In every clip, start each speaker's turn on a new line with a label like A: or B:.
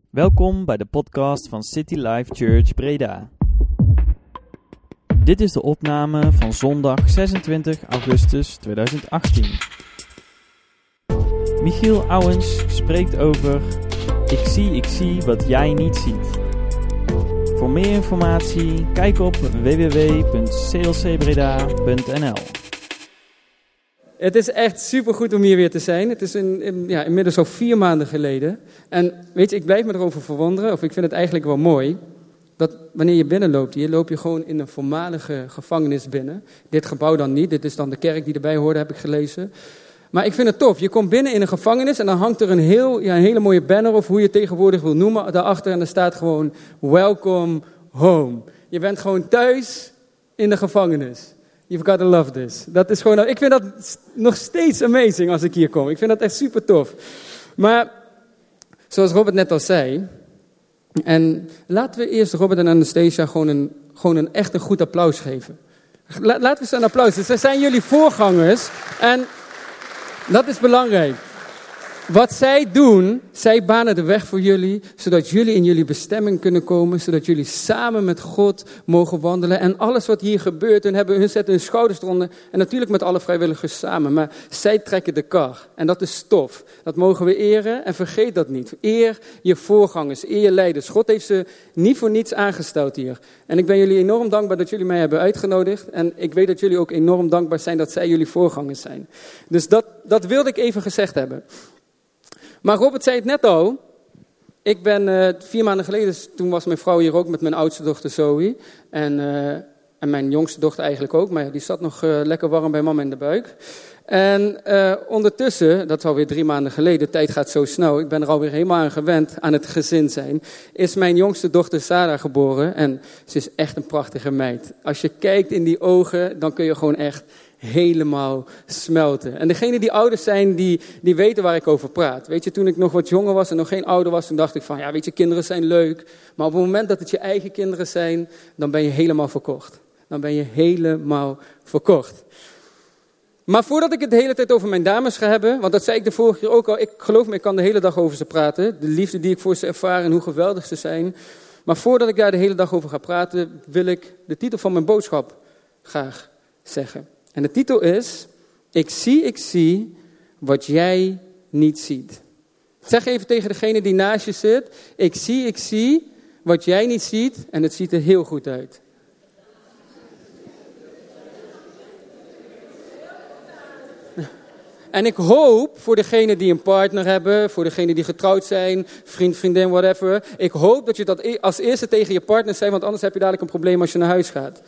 A: Welkom bij de podcast van City Life Church Breda. Dit is de opname van zondag 26 augustus 2018. Michiel Ouwens spreekt over Ik zie wat jij niet ziet. Voor meer informatie kijk op www.clcbreda.nl.
B: Het is echt supergoed om hier weer te zijn. Het is inmiddels al 4 maanden geleden. En weet je, ik blijf me erover verwonderen, of ik vind het eigenlijk wel mooi, dat wanneer je binnenloopt hier, loop je gewoon in een voormalige gevangenis binnen. Dit gebouw dan niet, dit is dan de kerk die erbij hoorde, heb ik gelezen. Maar ik vind het tof, je komt binnen in een gevangenis en dan hangt er een hele mooie banner, of hoe je het tegenwoordig wil noemen, daarachter. En er staat gewoon, welcome home. Je bent gewoon thuis in de gevangenis. You've got to love this. Dat is gewoon, ik vind dat nog steeds amazing als ik hier kom. Ik vind dat echt super tof. Maar, zoals Robert net al zei, en laten we eerst Robert en Anastasia gewoon een echt een goed applaus geven. Laten we ze een applaus geven. Ze zijn jullie voorgangers en dat is belangrijk. Wat zij doen, zij banen de weg voor jullie, zodat jullie in jullie bestemming kunnen komen, zodat jullie samen met God mogen wandelen. En alles wat hier gebeurt, hun zetten hun schouders eronder, en natuurlijk met alle vrijwilligers samen, maar zij trekken de kar. En dat is tof. Dat mogen we eren en vergeet dat niet. Eer je voorgangers, eer je leiders. God heeft ze niet voor niets aangesteld hier. En ik ben jullie enorm dankbaar dat jullie mij hebben uitgenodigd. En ik weet dat jullie ook enorm dankbaar zijn dat zij jullie voorgangers zijn. Dus dat wilde ik even gezegd hebben. Maar Robert zei het net al, ik ben 4 maanden geleden, toen was mijn vrouw hier ook met mijn oudste dochter Zoe. En mijn jongste dochter eigenlijk ook, maar die zat nog lekker warm bij mama in de buik. En ondertussen, dat is alweer 3 maanden geleden, de tijd gaat zo snel, ik ben er alweer helemaal aan gewend aan het gezin zijn, is mijn jongste dochter Sarah geboren. En ze is echt een prachtige meid. Als je kijkt in die ogen, dan kun je gewoon echt helemaal smelten. En degenen die ouders zijn, die weten waar ik over praat. Weet je, toen ik nog wat jonger was en nog geen ouder was, toen dacht ik van, ja, weet je, kinderen zijn leuk. Maar op het moment dat het je eigen kinderen zijn, dan ben je helemaal verkocht. Dan ben je helemaal verkocht. Maar voordat ik het de hele tijd over mijn dames ga hebben, want dat zei ik de vorige keer ook al, ik geloof me, ik kan de hele dag over ze praten. De liefde die ik voor ze ervaar en hoe geweldig ze zijn. Maar voordat ik daar de hele dag over ga praten, wil ik de titel van mijn boodschap graag zeggen. En de titel is, ik zie wat jij niet ziet. Zeg even tegen degene die naast je zit, ik zie wat jij niet ziet en het ziet er heel goed uit. En ik hoop voor degenen die een partner hebben, voor degenen die getrouwd zijn, vriend, vriendin, whatever. Ik hoop dat je dat als eerste tegen je partner zegt, want anders heb je dadelijk een probleem als je naar huis gaat.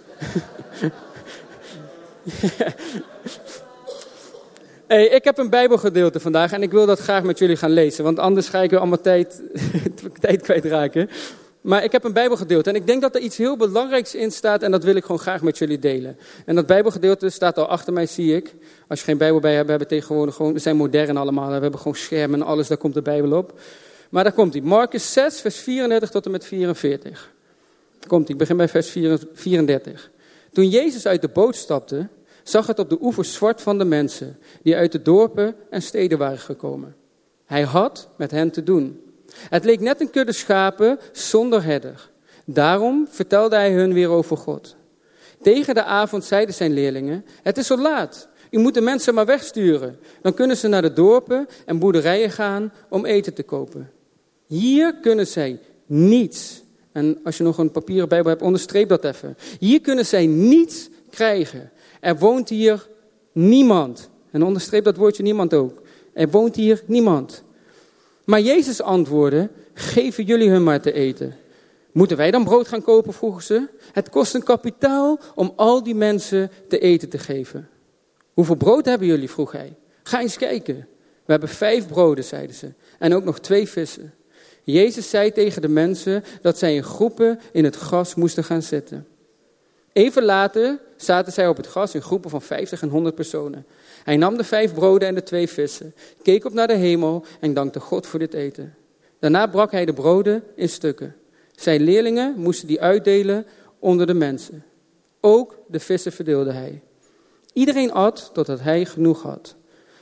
B: Hey, ik heb een Bijbelgedeelte vandaag en ik wil dat graag met jullie gaan lezen, want anders ga ik weer allemaal tijd kwijtraken. Maar ik heb een Bijbelgedeelte en ik denk dat er iets heel belangrijks in staat en dat wil ik gewoon graag met jullie delen. En dat Bijbelgedeelte staat al achter mij, zie ik. Als je geen Bijbel bij hebt, we hebben tegenwoordig gewoon, we zijn modern allemaal, we hebben gewoon schermen en alles, daar komt de Bijbel op. Maar daar komt hij, Markus 6, vers 34 tot en met 44. Komt hij, ik begin bij vers 34. Toen Jezus uit de boot stapte, zag het op de oevers zwart van de mensen die uit de dorpen en steden waren gekomen. Hij had met hen te doen. Het leek net een kudde schapen zonder herder. Daarom vertelde hij hun weer over God. Tegen de avond zeiden zijn leerlingen, het is zo laat. U moet de mensen maar wegsturen. Dan kunnen ze naar de dorpen en boerderijen gaan om eten te kopen. Hier kunnen zij niets. En als je nog een papieren Bijbel hebt, onderstreep dat even. Hier kunnen zij niets krijgen. Er woont hier niemand. En onderstreep dat woordje niemand ook. Er woont hier niemand. Maar Jezus antwoordde, geven jullie hun maar te eten. Moeten wij dan brood gaan kopen, vroegen ze. Het kost een kapitaal om al die mensen te eten te geven. Hoeveel brood hebben jullie, vroeg hij. Ga eens kijken. We hebben 5 broden, zeiden ze. En ook nog 2 vissen. Jezus zei tegen de mensen dat zij in groepen in het gras moesten gaan zitten. Even later zaten zij op het gras in groepen van 50 en 100 personen. Hij nam de 5 broden en de 2 vissen, keek op naar de hemel en dankte God voor dit eten. Daarna brak hij de broden in stukken. Zijn leerlingen moesten die uitdelen onder de mensen. Ook de vissen verdeelde hij. Iedereen at totdat hij genoeg had.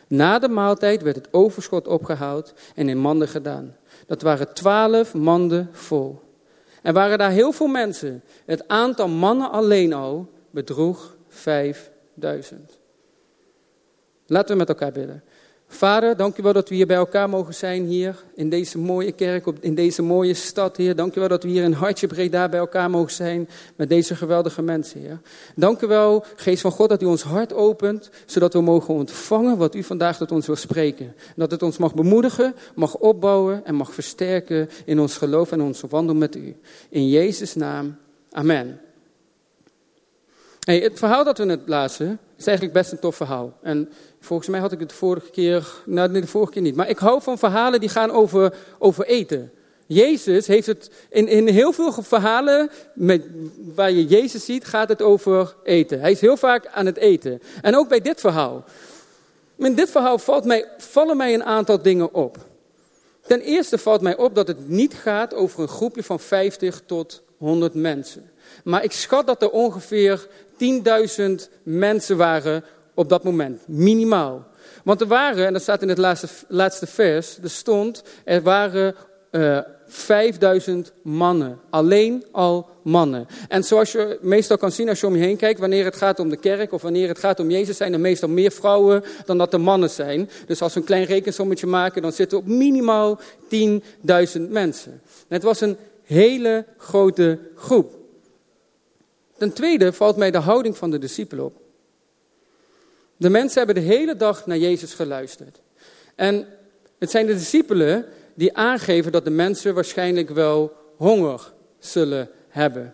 B: Na de maaltijd werd het overschot opgehaald en in manden gedaan. Dat waren 12 manden vol. Er waren daar heel veel mensen. Het aantal mannen alleen al bedroeg 5000. Laten we met elkaar bidden. Vader, dank u wel dat we hier bij elkaar mogen zijn hier in deze mooie kerk, in deze mooie stad, Heer. Dank u wel dat we hier in Hartje Breda bij elkaar mogen zijn met deze geweldige mensen, Heer. Dank u wel, Geest van God, dat u ons hart opent, zodat we mogen ontvangen wat u vandaag tot ons wil spreken. En dat het ons mag bemoedigen, mag opbouwen en mag versterken in ons geloof en onze wandel met u. In Jezus' naam, amen. Hey, het verhaal dat we net lazen is eigenlijk best een tof verhaal. En volgens mij had ik het de vorige keer niet. Maar ik hou van verhalen die gaan over eten. Jezus heeft het, in heel veel verhalen waar je Jezus ziet, gaat het over eten. Hij is heel vaak aan het eten. En ook bij dit verhaal. In dit verhaal vallen mij een aantal dingen op. Ten eerste valt mij op dat het niet gaat over een groepje van 50 tot 100 mensen. Maar ik schat dat er ongeveer 10.000 mensen waren op dat moment, minimaal. Want er waren, en dat staat in het laatste vers, er waren 5000 mannen. Alleen al mannen. En zoals je meestal kan zien als je om je heen kijkt, wanneer het gaat om de kerk of wanneer het gaat om Jezus, zijn er meestal meer vrouwen dan dat er mannen zijn. Dus als we een klein rekensommetje maken, dan zitten we op minimaal 10.000 mensen. En het was een hele grote groep. Ten tweede valt mij de houding van de discipelen op. De mensen hebben de hele dag naar Jezus geluisterd. En het zijn de discipelen die aangeven dat de mensen waarschijnlijk wel honger zullen hebben.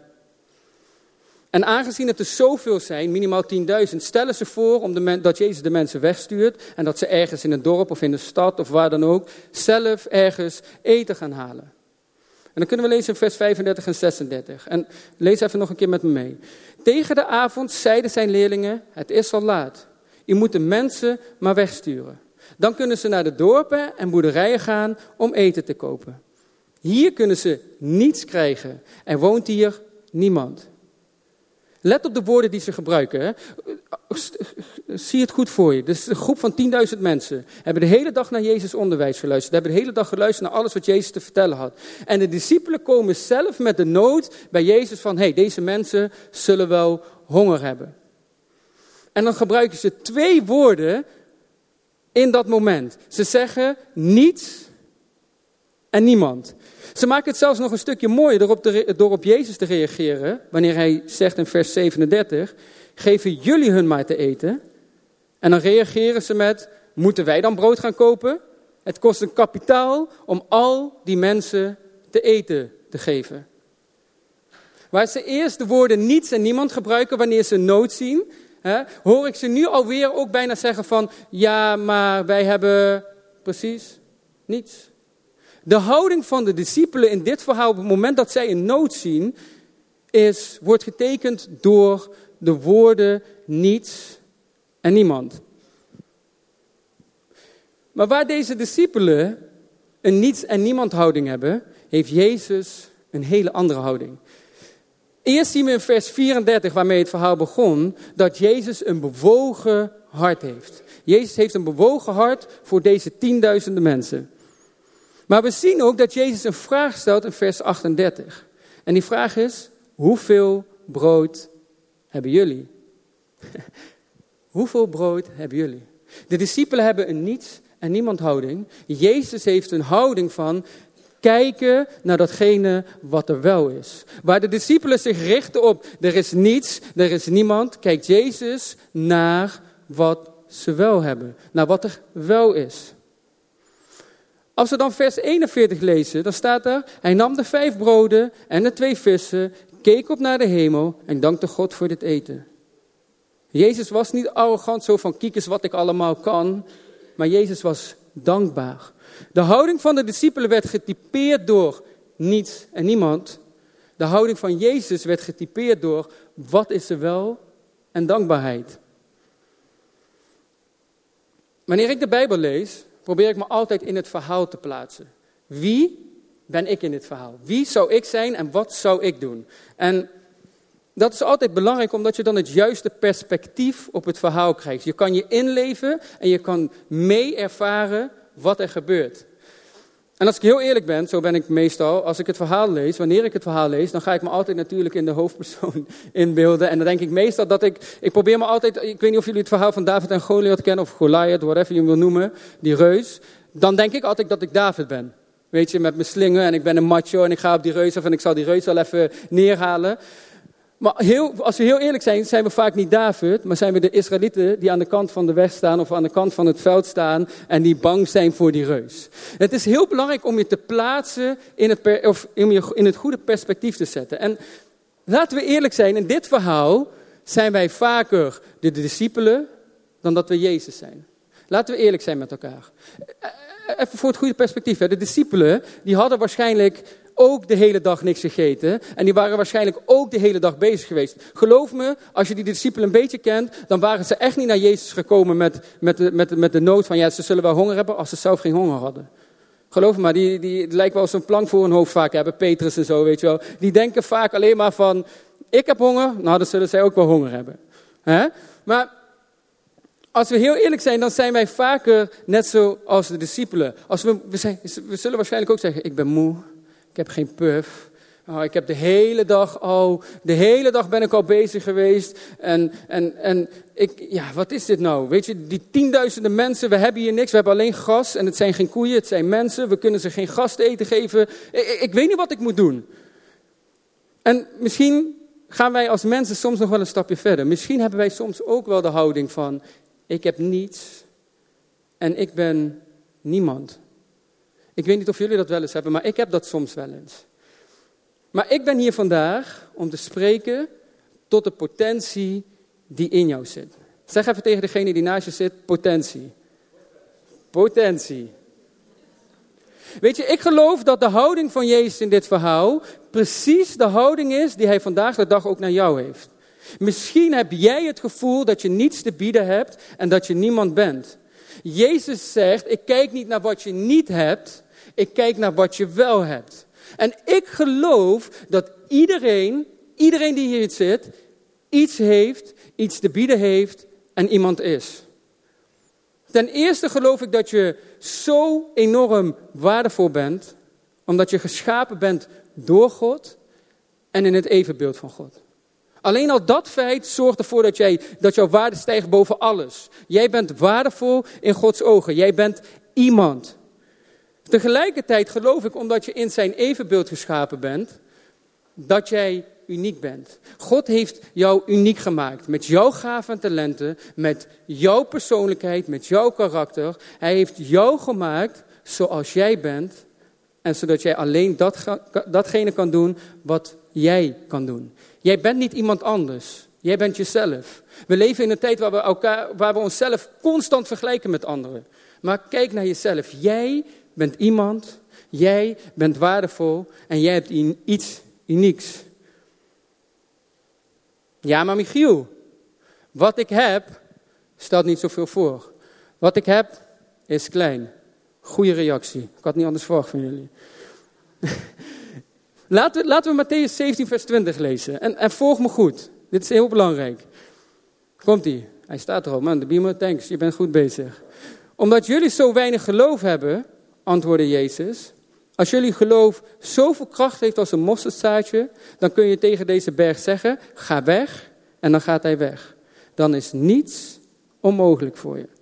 B: En aangezien het er zoveel zijn, minimaal 10.000, stellen ze voor dat Jezus de mensen wegstuurt en dat ze ergens in een dorp of in de stad of waar dan ook zelf ergens eten gaan halen. En dan kunnen we lezen in vers 35 en 36. En lees even nog een keer met me mee. Tegen de avond zeiden zijn leerlingen, het is al laat. U moet de mensen maar wegsturen. Dan kunnen ze naar de dorpen en boerderijen gaan om eten te kopen. Hier kunnen ze niets krijgen. Er woont hier niemand. Let op de woorden die ze gebruiken. Hè. Zie het goed voor je. Dus een groep van 10.000 mensen hebben de hele dag naar Jezus onderwijs geluisterd. Hebben de hele dag geluisterd naar alles wat Jezus te vertellen had. En de discipelen komen zelf met de nood bij Jezus van, deze mensen zullen wel honger hebben. En dan gebruiken ze 2 woorden in dat moment. Ze zeggen niets en niemand. Ze maken het zelfs nog een stukje mooier door op Jezus te reageren. Wanneer hij zegt in vers 37, geven jullie hun maar te eten. En dan reageren ze met, moeten wij dan brood gaan kopen? Het kost een kapitaal om al die mensen te eten te geven. Waar ze eerst de woorden niets en niemand gebruiken wanneer ze nood zien, hoor ik ze nu alweer ook bijna zeggen van, ja, maar wij hebben precies niets. De houding van de discipelen in dit verhaal op het moment dat zij een nood zien, wordt getekend door de woorden niets en niemand. Maar waar deze discipelen een niets en niemand houding hebben, heeft Jezus een hele andere houding. Eerst zien we in vers 34, waarmee het verhaal begon, dat Jezus een bewogen hart heeft. Jezus heeft een bewogen hart voor deze 10.000 mensen. Maar we zien ook dat Jezus een vraag stelt in vers 38. En die vraag is, hoeveel brood hebben jullie? Hoeveel brood hebben jullie? De discipelen hebben een niets en niemand houding. Jezus heeft een houding van kijken naar datgene wat er wel is. Waar de discipelen zich richten op, er is niets, er is niemand, kijkt Jezus naar wat ze wel hebben. Naar wat er wel is. Als we dan vers 41 lezen, dan staat er, hij nam de 5 broden en de 2 vissen, keek op naar de hemel en dankte God voor dit eten. Jezus was niet arrogant, zo van kijk eens wat ik allemaal kan, maar Jezus was dankbaar. De houding van de discipelen werd getypeerd door niets en niemand. De houding van Jezus werd getypeerd door wat is er wel en dankbaarheid. Wanneer ik de Bijbel lees, probeer ik me altijd in het verhaal te plaatsen. Wie ben ik in dit verhaal? Wie zou ik zijn en wat zou ik doen? En Dat is altijd belangrijk, omdat je dan het juiste perspectief op het verhaal krijgt. Je kan je inleven en je kan mee ervaren wat er gebeurt. En als ik heel eerlijk ben, zo ben ik meestal, als ik het verhaal lees, wanneer ik het verhaal lees, dan ga ik me altijd natuurlijk in de hoofdpersoon inbeelden. En dan denk ik meestal dat ik probeer me altijd, ik weet niet of jullie het verhaal van David en Goliath kennen, of Goliath, whatever je hem wil noemen, die reus. Dan denk ik altijd dat ik David ben. Weet je, met mijn slingen en ik ben een macho en ik ga op die reus af en ik zal die reus wel even neerhalen. Maar als we heel eerlijk zijn, zijn we vaak niet David, maar zijn we de Israëlieten die aan de kant van de weg staan of aan de kant van het veld staan en die bang zijn voor die reus. Het is heel belangrijk om je te plaatsen in het goede perspectief te zetten. En laten we eerlijk zijn, in dit verhaal zijn wij vaker de discipelen dan dat we Jezus zijn. Laten we eerlijk zijn met elkaar. Even voor het goede perspectief. De discipelen die hadden waarschijnlijk ook de hele dag niks gegeten. En die waren waarschijnlijk ook de hele dag bezig geweest. Geloof me, als je die discipelen een beetje kent, dan waren ze echt niet naar Jezus gekomen met de nood van, ja, ze zullen wel honger hebben als ze zelf geen honger hadden. Geloof me maar, die lijkt wel zo'n plank voor hun hoofd vaak hebben, Petrus en zo, weet je wel. Die denken vaak alleen maar van, ik heb honger, nou dan zullen zij ook wel honger hebben. Maar als we heel eerlijk zijn, dan zijn wij vaker net zo als de discipelen. We zullen waarschijnlijk ook zeggen, ik ben moe. Ik heb geen puff. Ik heb de hele dag ben ik al bezig geweest. En wat is dit nou? Weet je, die 10.000 mensen, we hebben hier niks. We hebben alleen gras en het zijn geen koeien, het zijn mensen. We kunnen ze geen gas te eten geven. Ik weet niet wat ik moet doen. En misschien gaan wij als mensen soms nog wel een stapje verder. Misschien hebben wij soms ook wel de houding van, ik heb niets en ik ben niemand. Ik weet niet of jullie dat wel eens hebben, maar ik heb dat soms wel eens. Maar ik ben hier vandaag om te spreken tot de potentie die in jou zit. Zeg even tegen degene die naast je zit, potentie. Potentie. Weet je, ik geloof dat de houding van Jezus in dit verhaal precies de houding is die hij vandaag de dag ook naar jou heeft. Misschien heb jij het gevoel dat je niets te bieden hebt en dat je niemand bent. Jezus zegt, ik kijk niet naar wat je niet hebt, ik kijk naar wat je wel hebt. En ik geloof dat iedereen die hier zit, iets heeft, iets te bieden heeft en iemand is. Ten eerste geloof ik dat je zo enorm waardevol bent, omdat je geschapen bent door God en in het evenbeeld van God. Alleen al dat feit zorgt ervoor dat jouw waarde stijgt boven alles. Jij bent waardevol in Gods ogen. Jij bent iemand. Tegelijkertijd geloof ik, omdat je in zijn evenbeeld geschapen bent, dat jij uniek bent. God heeft jou uniek gemaakt. Met jouw gaven en talenten, met jouw persoonlijkheid, met jouw karakter. Hij heeft jou gemaakt zoals jij bent. En zodat jij alleen datgene kan doen wat jij kan doen. Jij bent niet iemand anders. Jij bent jezelf. We leven in een tijd waar we onszelf constant vergelijken met anderen. Maar kijk naar jezelf. Jij bent iemand. Jij bent waardevol. En jij hebt iets unieks. Ja, maar Michiel, wat ik heb, stelt niet zoveel voor. Wat ik heb, is klein. Goeie reactie. Ik had niet anders verwacht van jullie. Laten we Mattheüs 17 vers 20 lezen. En volg me goed. Dit is heel belangrijk. Komt-ie. Hij staat er al. Man, de beamer, thanks. Je bent goed bezig. Omdat jullie zo weinig geloof hebben, antwoordde Jezus. Als jullie geloof zoveel kracht heeft als een mosterdzaadje, dan kun je tegen deze berg zeggen, ga weg. En dan gaat hij weg. Dan is niets onmogelijk voor je.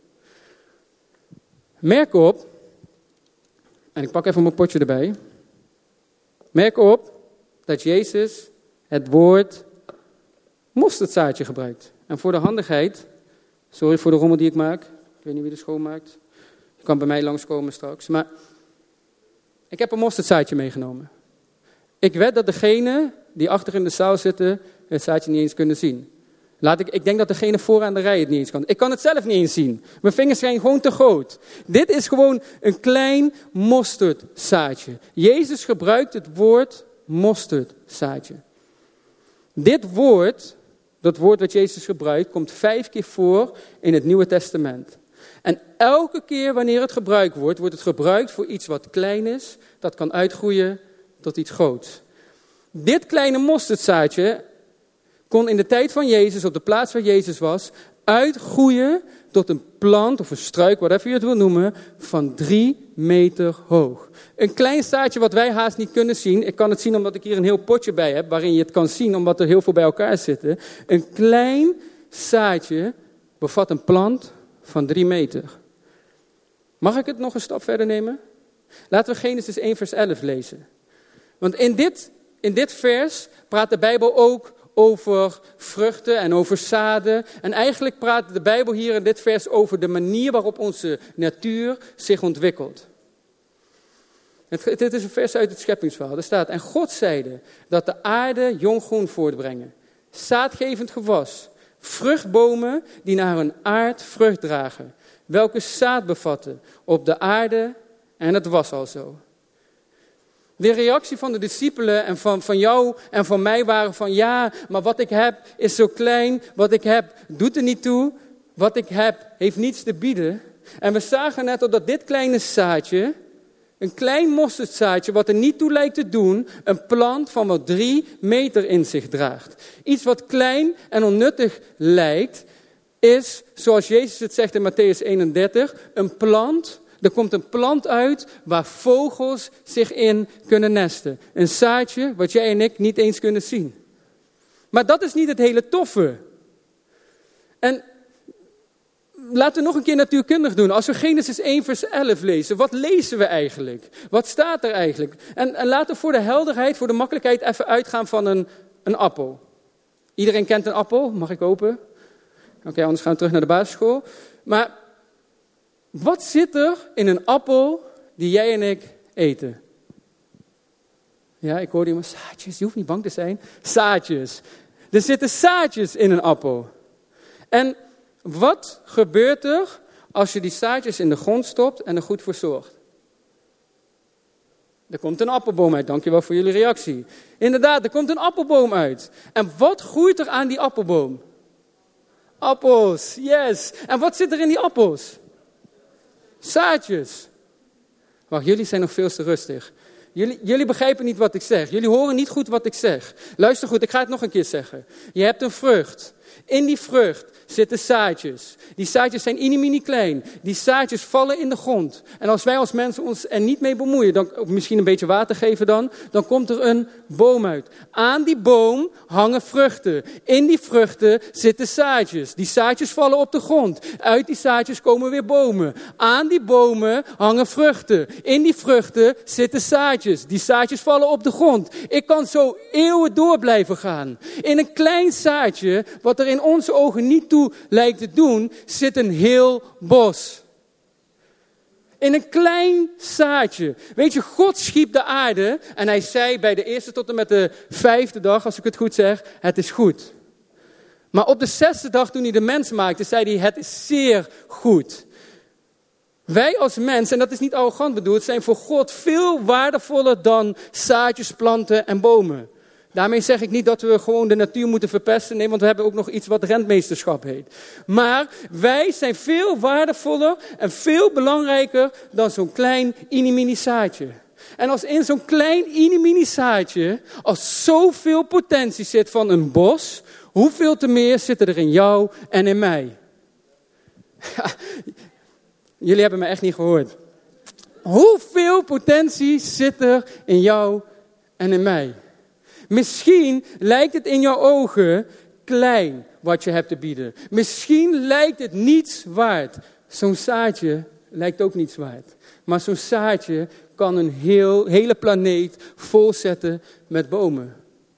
B: Merk op, en ik pak even mijn potje erbij. Merk op dat Jezus het woord mosterdzaadje gebruikt. En voor de handigheid, sorry voor de rommel die ik maak. Ik weet niet wie de schoonmaakt. Je kan bij mij langskomen straks. Maar ik heb een mosterdzaadje meegenomen. Ik weet dat degene die achter in de zaal zitten het zaadje niet eens kunnen zien. Ik denk dat degene vooraan de rij het niet eens kan. Ik kan het zelf niet eens zien. Mijn vingers zijn gewoon te groot. Dit is gewoon een klein mosterdzaadje. Jezus gebruikt het woord mosterdzaadje. Dit woord, dat woord wat Jezus gebruikt, komt 5 keer voor in het Nieuwe Testament. En elke keer wanneer het gebruikt wordt het gebruikt voor iets wat klein is, dat kan uitgroeien tot iets groots. Dit kleine mosterdzaadje kon in de tijd van Jezus, op de plaats waar Jezus was, uitgroeien tot een plant of een struik, whatever je het wil noemen, van 3 meter hoog. Een klein zaadje wat wij haast niet kunnen zien. Ik kan het zien omdat ik hier een heel potje bij heb, waarin je het kan zien, omdat er heel veel bij elkaar zitten. Een klein zaadje bevat een plant van 3 meter. Mag ik het nog een stap verder nemen? Laten we Genesis 1 vers 11 lezen. Want in dit vers praat de Bijbel ook over vruchten en over zaden. En eigenlijk praat de Bijbel hier in dit vers over de manier waarop onze natuur zich ontwikkelt. Dit is een vers uit het scheppingsverhaal. Er staat: en God zeide dat de aarde jong groen voortbrengen, zaadgevend gewas, vruchtbomen die naar hun aard vrucht dragen, welke zaad bevatten op de aarde, en het was al zo. De reactie van de discipelen en van jou en van mij waren van: ja, maar wat ik heb is zo klein, wat ik heb doet er niet toe, wat ik heb heeft niets te bieden. En we zagen net al dat dit kleine zaadje, een klein mosterdzaadje wat er niet toe lijkt te doen, een plant van wat 3 meter in zich draagt. Iets wat klein en onnuttig lijkt, is, zoals Jezus het zegt in Mattheüs 31, een plant. Er komt een plant uit waar vogels zich in kunnen nesten. Een zaadje wat jij en ik niet eens kunnen zien. Maar dat is niet het hele toffe. En laten we nog een keer natuurkundig doen. Als we Genesis 1 vers 11 lezen, wat lezen we eigenlijk? Wat staat er eigenlijk? En laten we voor de helderheid, voor de makkelijkheid even uitgaan van een appel. Iedereen kent een appel? Mag ik open? Oké, anders gaan we terug naar de basisschool. Maar wat zit er in een appel die jij en ik eten? Ja, ik hoorde iemand: zaadjes, je hoeft niet bang te zijn. Zaadjes. Er zitten zaadjes in een appel. En wat gebeurt er als je die zaadjes in de grond stopt en er goed voor zorgt? Er komt een appelboom uit. Dankjewel voor jullie reactie. Inderdaad, er komt een appelboom uit. En wat groeit er aan die appelboom? Appels, yes. En wat zit er in die appels? Zaadjes. Wacht, jullie zijn nog veel te rustig. Jullie begrijpen niet wat ik zeg. Jullie horen niet goed wat ik zeg. Luister goed, ik ga het nog een keer zeggen. Je hebt een vrucht. In die vrucht zitten zaadjes. Die zaadjes zijn mini klein. Die zaadjes vallen in de grond. En als wij als mensen ons er niet mee bemoeien, dan misschien een beetje water geven dan komt er een boom uit. Aan die boom hangen vruchten. In die vruchten zitten zaadjes. Die zaadjes vallen op de grond. Uit die zaadjes komen weer bomen. Aan die bomen hangen vruchten. In die vruchten zitten zaadjes. Die zaadjes vallen op de grond. Ik kan zo eeuwen door blijven gaan. In een klein zaadje, wat er in onze ogen niet toe lijkt te doen, zit een heel bos. In een klein zaadje. Weet je, God schiep de aarde en hij zei bij de eerste tot en met de 5e dag, als ik het goed zeg, het is goed. Maar op de 6e dag, toen hij de mens maakte, zei hij, het is zeer goed. Wij als mens, en dat is niet arrogant bedoeld, zijn voor God veel waardevoller dan zaadjes, planten en bomen. Daarmee zeg ik niet dat we gewoon de natuur moeten verpesten. Nee, want we hebben ook nog iets wat rentmeesterschap heet. Maar wij zijn veel waardevoller en veel belangrijker dan zo'n klein mini zaadje. En als in zo'n klein mini zaadje, als zoveel potentie zit van een bos, hoeveel te meer zitten er in jou en in mij? Jullie hebben me echt niet gehoord. Hoeveel potentie zit er in jou en in mij? Misschien lijkt het in jouw ogen klein wat je hebt te bieden. Misschien lijkt het niets waard. Zo'n zaadje lijkt ook niets waard. Maar zo'n zaadje kan een hele planeet volzetten met bomen.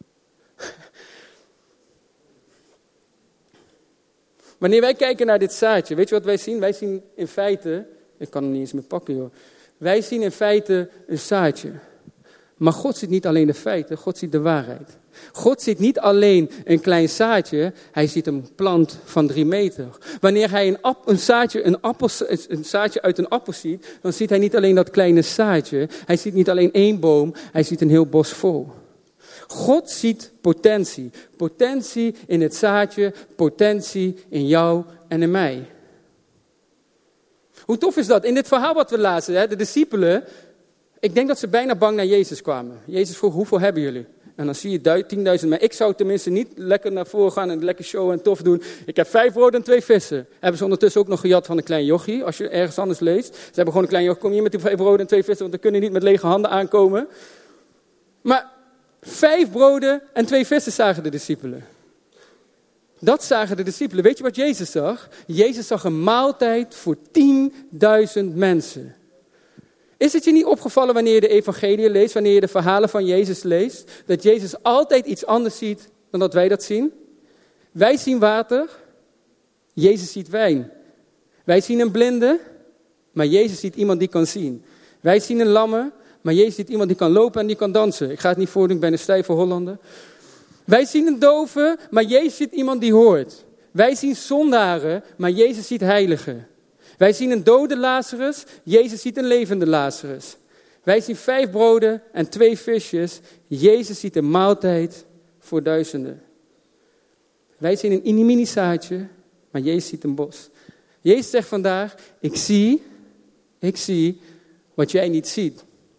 B: Wanneer wij kijken naar dit zaadje, weet je wat wij zien? Wij zien in feite, ik kan hem niet eens meer pakken joh. Wij zien in feite een zaadje. Maar God ziet niet alleen de feiten, God ziet de waarheid. God ziet niet alleen een klein zaadje, hij ziet een plant van 3 meter. Wanneer hij een zaadje uit een appel ziet, dan ziet hij niet alleen dat kleine zaadje. Hij ziet niet alleen 1 boom, hij ziet een heel bos vol. God ziet potentie. Potentie in het zaadje, potentie in jou en in mij. Hoe tof is dat? In dit verhaal wat we lazen, de discipelen, ik denk dat ze bijna bang naar Jezus kwamen. Jezus vroeg, hoeveel hebben jullie? En dan zie je 10.000. Maar ik zou tenminste niet lekker naar voren gaan en lekker show en tof doen. Ik heb 5 broden en 2 vissen. Hebben ze ondertussen ook nog gejat van een klein jochie. Als je ergens anders leest. Ze hebben gewoon een klein jochie. Kom hier met die 5 broden en 2 vissen. Want dan kunnen niet met lege handen aankomen. Maar 5 broden en 2 vissen zagen de discipelen. Dat zagen de discipelen. Weet je wat Jezus zag? Jezus zag een maaltijd voor 10.000 mensen. Is het je niet opgevallen wanneer je de evangelie leest, wanneer je de verhalen van Jezus leest, dat Jezus altijd iets anders ziet dan dat wij dat zien? Wij zien water, Jezus ziet wijn. Wij zien een blinde, maar Jezus ziet iemand die kan zien. Wij zien een lamme, maar Jezus ziet iemand die kan lopen en die kan dansen. Ik ga het niet voordoen, ik ben een stijve Hollander. Wij zien een dove, maar Jezus ziet iemand die hoort. Wij zien zondaren, maar Jezus ziet heiligen. Wij zien een dode Lazarus, Jezus ziet een levende Lazarus. Wij zien 5 broden en 2 visjes, Jezus ziet een maaltijd voor duizenden. Wij zien een mini zaadje, maar Jezus ziet een bos. Jezus zegt vandaag, ik zie wat jij niet ziet.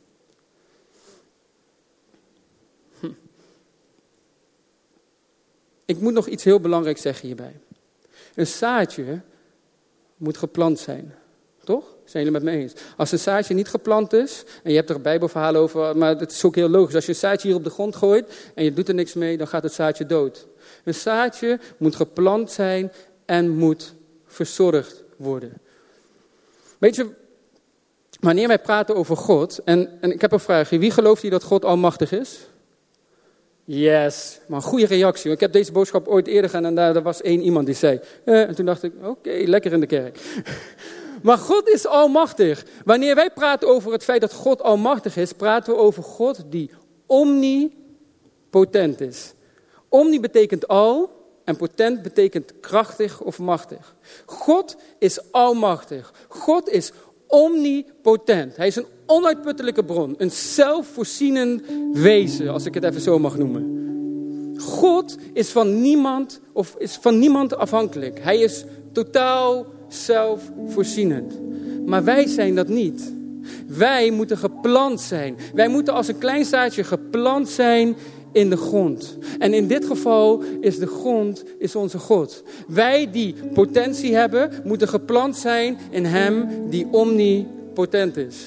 B: Ik moet nog iets heel belangrijks zeggen hierbij. Een zaadje moet geplant zijn. Toch? Zijn jullie met me eens? Als een zaadje niet geplant is, en je hebt er bijbelverhalen over, maar het is ook heel logisch. Als je een zaadje hier op de grond gooit en je doet er niks mee, dan gaat het zaadje dood. Een zaadje moet geplant zijn en moet verzorgd worden. Weet je, wanneer wij praten over God, en ik heb een vraagje. Wie gelooft hier dat God almachtig is? Yes, maar een goede reactie. Ik heb deze boodschap ooit eerder gedaan en daar was iemand die zei. En toen dacht ik, oké, lekker in de kerk. Maar God is almachtig. Wanneer wij praten over het feit dat God almachtig is, praten we over God die omnipotent is. Omni betekent al en potent betekent krachtig of machtig. God is almachtig. God is omnipotent. Hij is een onuitputtelijke bron. Een zelfvoorzienend wezen, als ik het even zo mag noemen. God is van niemand afhankelijk. Hij is totaal zelfvoorzienend. Maar wij zijn dat niet. Wij moeten geplant zijn. Wij moeten als een klein zaadje geplant zijn in de grond. En in dit geval is de grond onze God. Wij die potentie hebben, moeten geplant zijn in Hem die omnipotent is.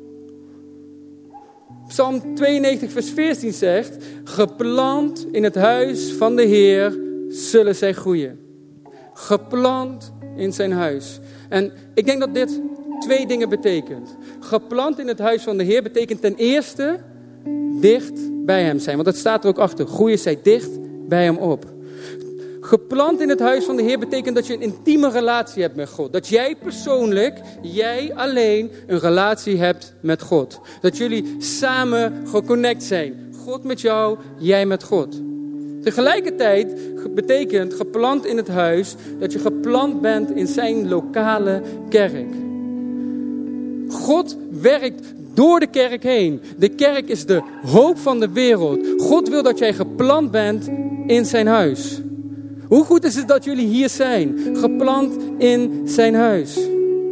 B: Psalm 92 vers 14 zegt, geplant in het huis van de Heer zullen zij groeien. Geplant in zijn huis. En ik denk dat dit 2 dingen betekent. Geplant in het huis van de Heer betekent ten eerste dicht bij hem zijn. Want dat staat er ook achter. Groeien zij dicht bij hem op. Geplant in het huis van de Heer betekent dat je een intieme relatie hebt met God. Dat jij persoonlijk, jij alleen een relatie hebt met God. Dat jullie samen geconnect zijn. God met jou, jij met God. Tegelijkertijd betekent geplant in het huis dat je geplant bent in zijn lokale kerk. God werkt door de kerk heen. De kerk is de hoop van de wereld. God wil dat jij geplant bent in zijn huis. Hoe goed is het dat jullie hier zijn? Geplant in zijn huis.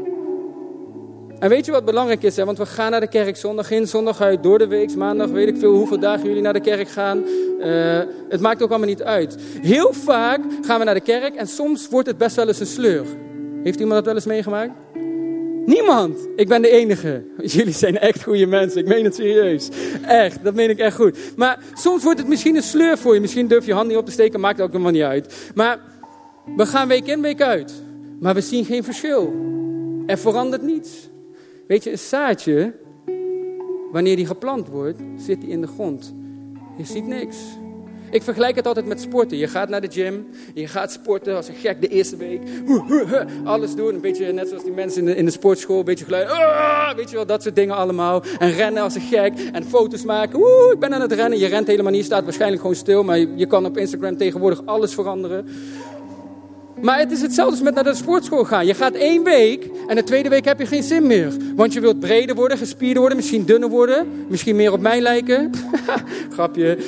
B: En weet je wat belangrijk is? Hè? Want we gaan naar de kerk zondag in, zondag uit, door de week, maandag, weet ik veel hoeveel dagen jullie naar de kerk gaan. Het maakt ook allemaal niet uit. Heel vaak gaan we naar de kerk en soms wordt het best wel eens een sleur. Heeft iemand dat wel eens meegemaakt? Niemand. Ik ben de enige. Jullie zijn echt goede mensen. Ik meen het serieus. Echt, dat meen ik echt goed. Maar soms wordt het misschien een sleur voor je. Misschien durf je hand niet op te steken, maakt ook helemaal niet uit. Maar we gaan week in, week uit. Maar we zien geen verschil. Er verandert niets. Weet je, een zaadje, wanneer die geplant wordt, zit die in de grond. Je ziet niks. Ik vergelijk het altijd met sporten. Je gaat naar de gym, je gaat sporten als een gek de eerste week. Alles doen, een beetje net zoals die mensen in de sportschool. Een beetje geluid, weet je wel, dat soort dingen allemaal. En rennen als een gek en foto's maken. Ik ben aan het rennen. Je rent helemaal niet, je staat waarschijnlijk gewoon stil. Maar je kan op Instagram tegenwoordig alles veranderen. Maar het is hetzelfde als met naar de sportschool gaan. Je gaat 1 week en de tweede week heb je geen zin meer. Want je wilt breder worden, gespierder worden, misschien dunner worden. Misschien meer op mij lijken. Grapje.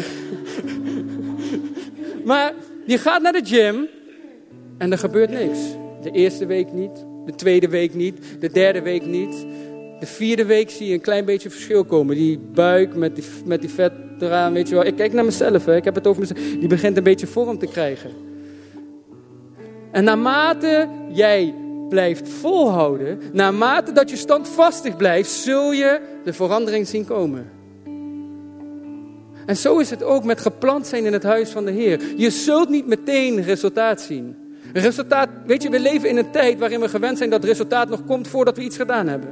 B: Maar je gaat naar de gym en er gebeurt niks. De eerste week niet, de tweede week niet, de derde week niet. De 4e week zie je een klein beetje verschil komen. Die buik met die vet eraan, weet je wel. Ik kijk naar mezelf, hè. Ik heb het over mezelf. Die begint een beetje vorm te krijgen. En naarmate jij blijft volhouden, naarmate dat je standvastig blijft, zul je de verandering zien komen. En zo is het ook met geplant zijn in het huis van de Heer. Je zult niet meteen resultaat zien. Resultaat, weet je, we leven in een tijd waarin we gewend zijn dat resultaat nog komt voordat we iets gedaan hebben.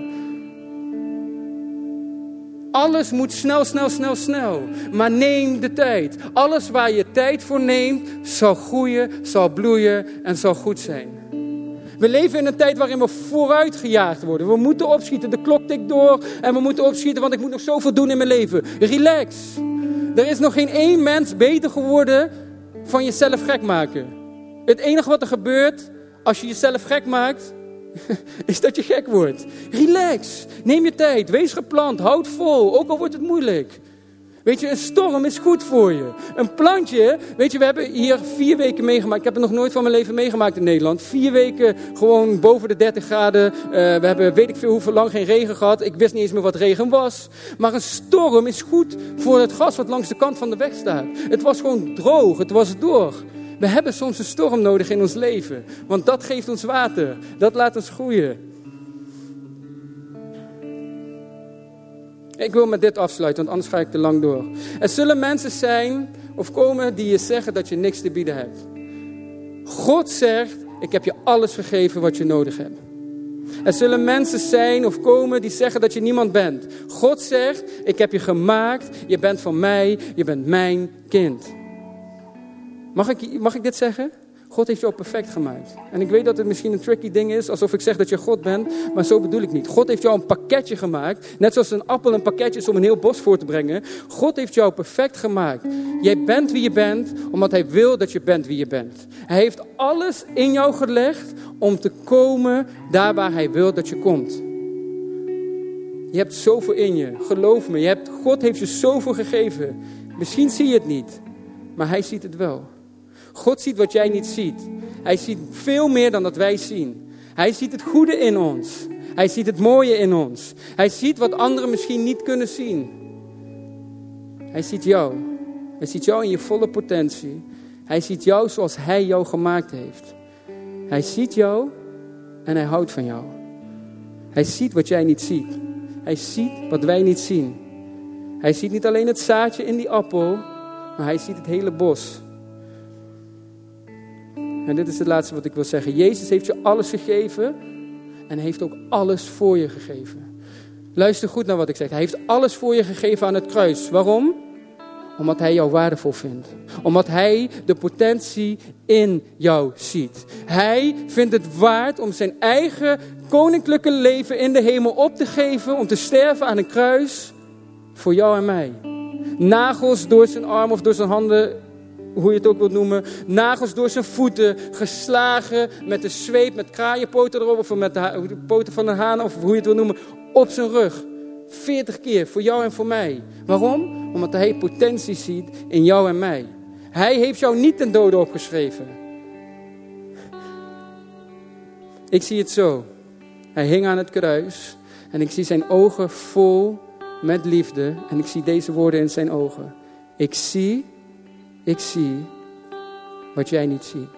B: Alles moet snel. Maar neem de tijd. Alles waar je tijd voor neemt, zal groeien, zal bloeien en zal goed zijn. We leven in een tijd waarin we vooruit gejaagd worden. We moeten opschieten, de klok tikt door en we moeten opschieten, want ik moet nog zoveel doen in mijn leven. Relax. Er is nog geen één mens beter geworden van jezelf gek maken. Het enige wat er gebeurt als je jezelf gek maakt, is dat je gek wordt. Relax. Neem je tijd. Wees geplant. Houd vol. Ook al wordt het moeilijk. Weet je, een storm is goed voor je. Een plantje, weet je, we hebben hier 4 weken meegemaakt. Ik heb het nog nooit van mijn leven meegemaakt in Nederland. 4 weken gewoon boven de 30 graden. We hebben weet ik veel hoeveel lang geen regen gehad. Ik wist niet eens meer wat regen was. Maar een storm is goed voor het gras wat langs de kant van de weg staat. Het was gewoon droog. Het was door. We hebben soms een storm nodig in ons leven. Want dat geeft ons water. Dat laat ons groeien. Ik wil met dit afsluiten, want anders ga ik te lang door. Er zullen mensen zijn of komen die je zeggen dat je niks te bieden hebt. God zegt, ik heb je alles gegeven wat je nodig hebt. Er zullen mensen zijn of komen die zeggen dat je niemand bent. God zegt, ik heb je gemaakt, je bent van mij, je bent mijn kind. Mag ik dit zeggen? God heeft jou perfect gemaakt. En ik weet dat het misschien een tricky ding is, alsof ik zeg dat je God bent, maar zo bedoel ik niet. God heeft jou een pakketje gemaakt, net zoals een appel een pakketje is om een heel bos voor te brengen. God heeft jou perfect gemaakt. Jij bent wie je bent, omdat hij wil dat je bent wie je bent. Hij heeft alles in jou gelegd om te komen daar waar hij wil dat je komt. Je hebt zoveel in je, geloof me. God heeft je zoveel gegeven. Misschien zie je het niet, maar hij ziet het wel. God ziet wat jij niet ziet. Hij ziet veel meer dan dat wij zien. Hij ziet het goede in ons. Hij ziet het mooie in ons. Hij ziet wat anderen misschien niet kunnen zien. Hij ziet jou. Hij ziet jou in je volle potentie. Hij ziet jou zoals hij jou gemaakt heeft. Hij ziet jou en hij houdt van jou. Hij ziet wat jij niet ziet. Hij ziet wat wij niet zien. Hij ziet niet alleen het zaadje in die appel, maar hij ziet het hele bos. En dit is het laatste wat ik wil zeggen. Jezus heeft je alles gegeven en hij heeft ook alles voor je gegeven. Luister goed naar wat ik zeg. Hij heeft alles voor je gegeven aan het kruis. Waarom? Omdat hij jou waardevol vindt. Omdat hij de potentie in jou ziet. Hij vindt het waard om zijn eigen koninklijke leven in de hemel op te geven. Om te sterven aan een kruis voor jou en mij. Nagels door zijn arm of door zijn handen, hoe je het ook wilt noemen. Nagels door zijn voeten, geslagen met de zweep, met kraaienpoten erop, of met de poten van een haan, of hoe je het wil noemen, op zijn rug. 40 keer, voor jou en voor mij. Waarom? Omdat hij potentie ziet in jou en mij. Hij heeft jou niet ten dode opgeschreven. Ik zie het zo. Hij hing aan het kruis en ik zie zijn ogen vol met liefde en ik zie deze woorden in zijn ogen. Ik zie wat jij niet ziet.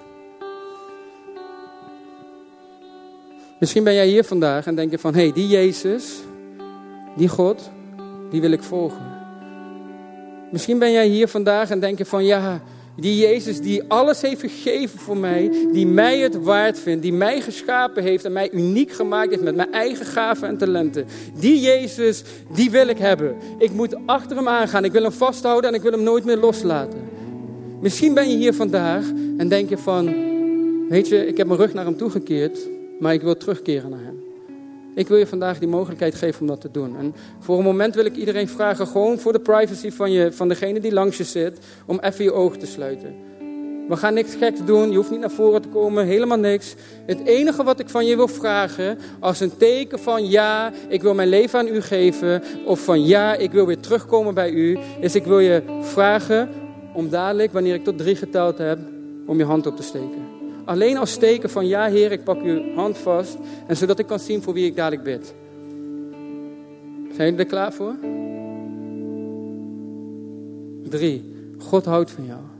B: Misschien ben jij hier vandaag en denk je van, die Jezus, die God, die wil ik volgen. Misschien ben jij hier vandaag en denk je van, die Jezus die alles heeft gegeven voor mij, die mij het waard vindt, die mij geschapen heeft en mij uniek gemaakt heeft met mijn eigen gaven en talenten. Die Jezus, die wil ik hebben. Ik moet achter hem aangaan, ik wil hem vasthouden en ik wil hem nooit meer loslaten. Misschien ben je hier vandaag en denk je van, weet je, ik heb mijn rug naar hem toegekeerd, maar ik wil terugkeren naar hem. Ik wil je vandaag die mogelijkheid geven om dat te doen. En voor een moment wil ik iedereen vragen, gewoon voor de privacy van degene die langs je zit, om even je ogen te sluiten. We gaan niks geks doen, je hoeft niet naar voren te komen, helemaal niks. Het enige wat ik van je wil vragen, als een teken van ja, ik wil mijn leven aan u geven, of van ja, ik wil weer terugkomen bij u, is ik wil je vragen om dadelijk, wanneer ik tot 3 geteld heb, om je hand op te steken. Alleen als teken van ja Heer, ik pak uw hand vast. En zodat ik kan zien voor wie ik dadelijk bid. Zijn jullie er klaar voor? 3. God houdt van jou.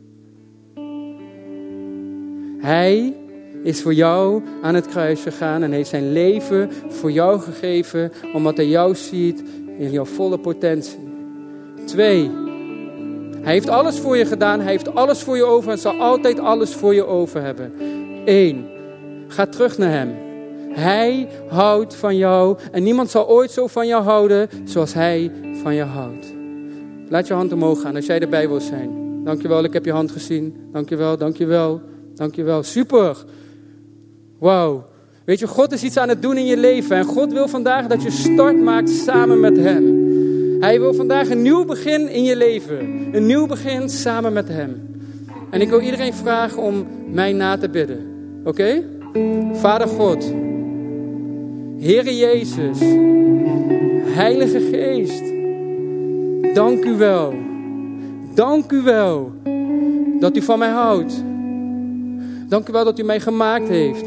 B: Hij is voor jou aan het kruis gegaan en heeft zijn leven voor jou gegeven, omdat hij jou ziet in jouw volle potentie. 2. Hij heeft alles voor je gedaan, hij heeft alles voor je over en zal altijd alles voor je over hebben. 1. Ga terug naar hem. Hij houdt van jou en niemand zal ooit zo van jou houden zoals hij van jou houdt. Laat je hand omhoog gaan als jij erbij wil zijn. Dankjewel, ik heb je hand gezien. Dankjewel, dankjewel, dankjewel. Super. Wauw. Weet je, God is iets aan het doen in je leven. En God wil vandaag dat je start maakt samen met hem. Hij wil vandaag een nieuw begin in je leven. Een nieuw begin samen met hem. En ik wil iedereen vragen om mij na te bidden. Oké? Vader God. Heere Jezus. Heilige Geest. Dank u wel. Dank u wel dat u van mij houdt. Dank u wel dat u mij gemaakt heeft.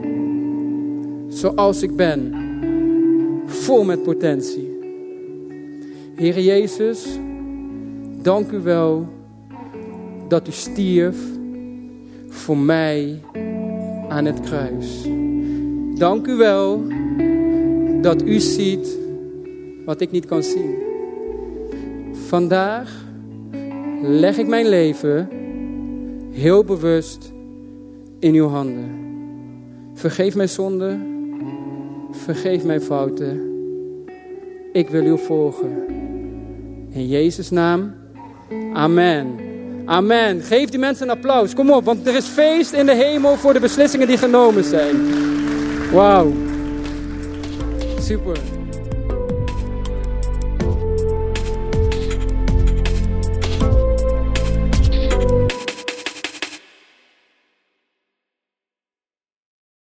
B: Zoals ik ben. Vol met potentie. Heere Jezus, dank u wel dat u stierf voor mij aan het kruis. Dank u wel dat u ziet wat ik niet kan zien. Vandaag leg ik mijn leven heel bewust in uw handen. Vergeef mijn zonden. Vergeef mijn fouten. Ik wil u volgen. In Jezus' naam. Amen. Amen. Geef die mensen een applaus. Kom op, want er is feest in de hemel voor de beslissingen die genomen zijn. Wauw. Super.